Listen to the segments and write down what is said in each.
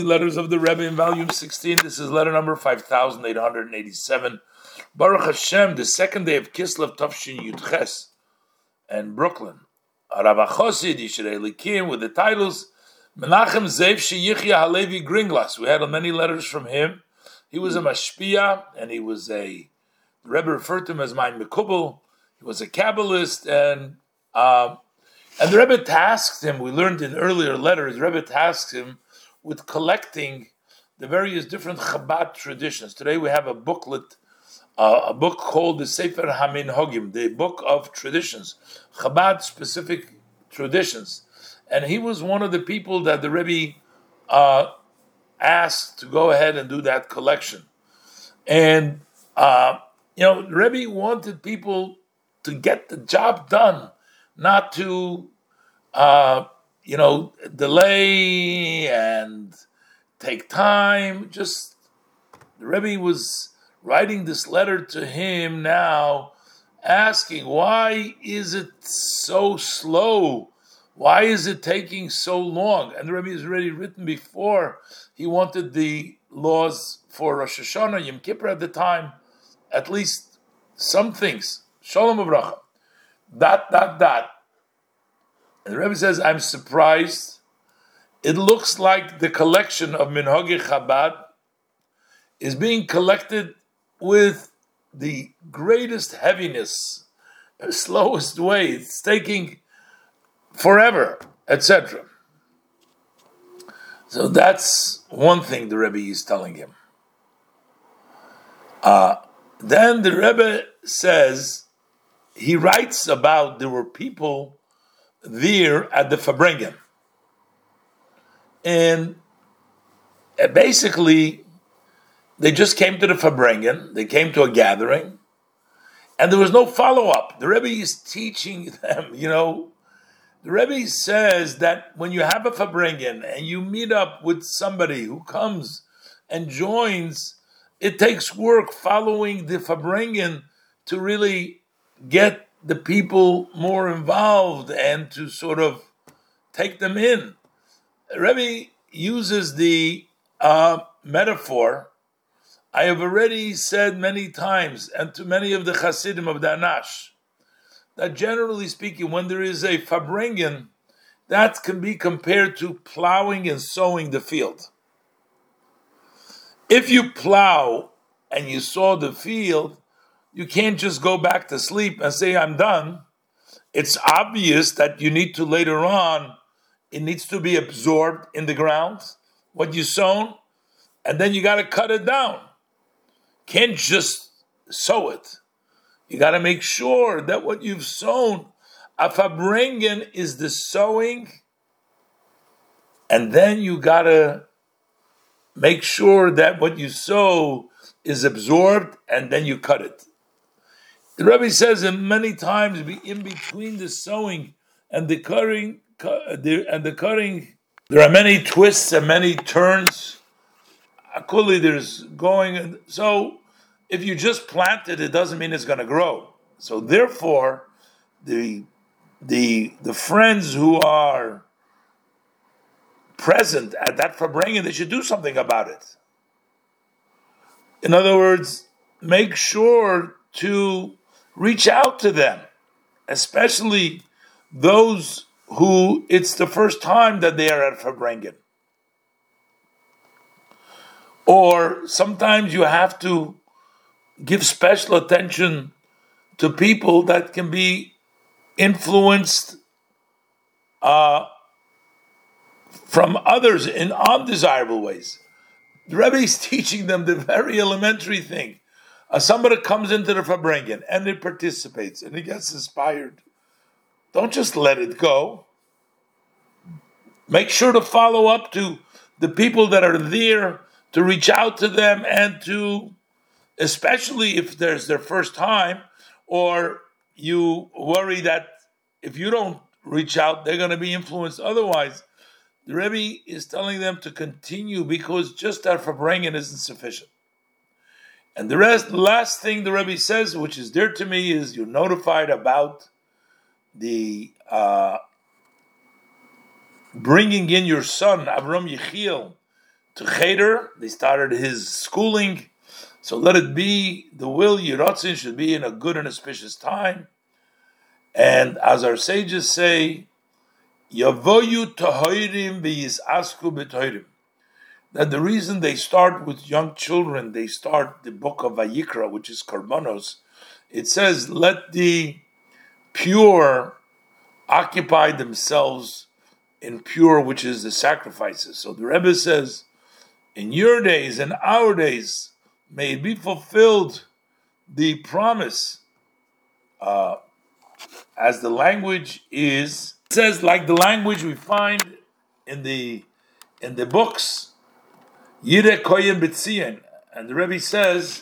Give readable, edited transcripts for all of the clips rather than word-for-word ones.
letters of the Rebbe in volume 16. This is letter number 5887. Baruch Hashem, the second day of Kislev Tafshin Yudches and Brooklyn. Rav Chosid Yishrei Likim with the titles Menachem Zev Sheyichya Halevi Gringlas. We had many letters from him. He was a mashpia, and he was the Rebbe referred to him as my Mekubal. He was a Kabbalist, and the Rebbe tasked him, we learned in earlier letters, the Rebbe tasked him with collecting the various different Chabad traditions. Today we have a booklet, a book called the Sefer HaMinhogim, the book of traditions, Chabad specific traditions. And he was one of the people that the Rebbe asked to go ahead and do that collection. And, the Rebbe wanted people to get the job done, not to, delay and take time. Just, the Rebbe was writing this letter to him now, asking, why is it so slow? Why is it taking so long? And the Rebbe has already written before, he wanted the laws for Rosh Hashanah, Yom Kippur at the time, at least some things. Shalom Uvracha. ... And the Rebbe says, I'm surprised. It looks like the collection of Minhagi Chabad is being collected with the greatest heaviness, the slowest way. It's taking forever, etc. So that's one thing the Rebbe is telling him. Then the Rebbe says, he writes about there were people there at the Farbrengen. And basically, they just came to the Farbrengen, they came to a gathering, and there was no follow-up. The Rebbe is teaching them, the Rebbe says that when you have a Farbrengen and you meet up with somebody who comes and joins, it takes work following the Farbrengen to really get the people more involved and to sort of take them in. Rebbe uses the metaphor. I have already said many times, and to many of the Hasidim of the Anash, that generally speaking, when there is a Farbrengen, that can be compared to plowing and sowing the field. If you plow and you sow the field, you can't just go back to sleep and say, I'm done. It's obvious that you need to later on, it needs to be absorbed in the ground, what you sown, and then you got to cut it down. Can't just sow it. You got to make sure that what you've sown, a Farbrengen is the sowing, and then you got to make sure that what you sow is absorbed, and then you cut it. The Rebbe says that many times in between the sowing and the cutting, there are many twists and many turns. Akuli, there's going. So if you just plant it, it doesn't mean it's going to grow. So therefore, the friends who are present at that Farbrengen, they should do something about it. In other words, make sure to reach out to them, especially those who it's the first time that they are at Farbrengen. Or sometimes you have to give special attention to people that can be influenced from others in undesirable ways. The Rebbe is teaching them the very elementary thing. Somebody comes into the Farbrengen and it participates and he gets inspired. Don't just let it go. Make sure to follow up to the people that are there, to reach out to them, and to, especially if there's their first time, or you worry that if you don't reach out, they're going to be influenced otherwise. The Rebbe is telling them to continue because just that Farbrengen isn't sufficient. And the last thing the Rebbe says, which is dear to me, is you're notified about the bringing in your son, Avram Yechiel, to Cheder. They started his schooling. So let it be, the will, Yiratzin, should be in a good and auspicious time. And as our sages say, Yavoyu Tahoirim v'yisasku b'toirim. That the reason they start with young children, they start the book of Vayikra, which is Korbanos. It says, let the pure occupy themselves in pure, which is the sacrifices. So the Rebbe says, in your days and our days, may it be fulfilled the promise, as the language is. It says, like the language we find in the books, Yire Koyen B'tzion, and the Rebbe says.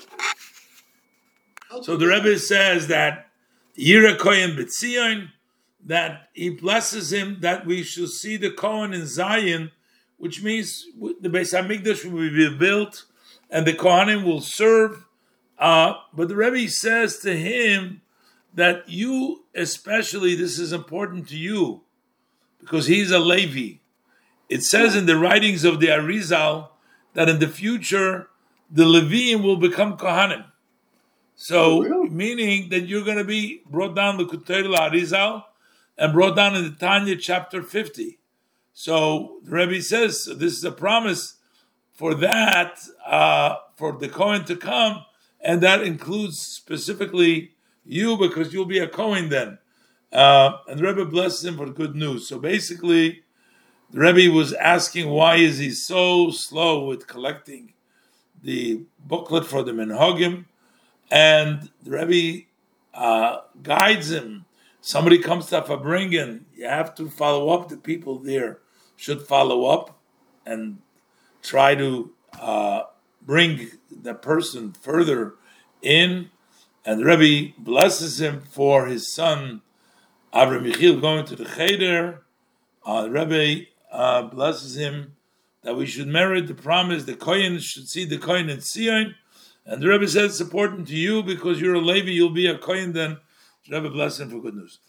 So the Rebbe says that Yire Koyen B'tzion, that he blesses him that we shall see the Kohen in Zion, which means the Beis Hamikdash will be built and the Kohanim will serve. But the Rebbe says to him that you especially, this is important to you because he's a Levi. It says in the writings of the Arizal that in the future the Leviim will become Kohanim. So, meaning that you're going to be brought down the Kuter Arizal and brought down in the Tanya chapter 50. So the Rebbe says this is a promise for that, for the Kohen to come, and that includes specifically you because you'll be a Kohen then. And the Rebbe blesses him for good news. So basically, the Rebbe was asking why is he so slow with collecting the booklet for the Minhagim, and the Rebbe guides him. Somebody comes to Fabringen, you have to follow up. The people there should follow up and try to bring the person further in. And the Rebbe blesses him for his son, Avram Yechiel, going to the Cheder. The Rebbe blesses him that we should merit the promise. The Kohen should see the Kohen in Zion. And the Rebbe says it's important to you because you're a Levi, you'll be a Kohen then. The Rebbe bless him for good news.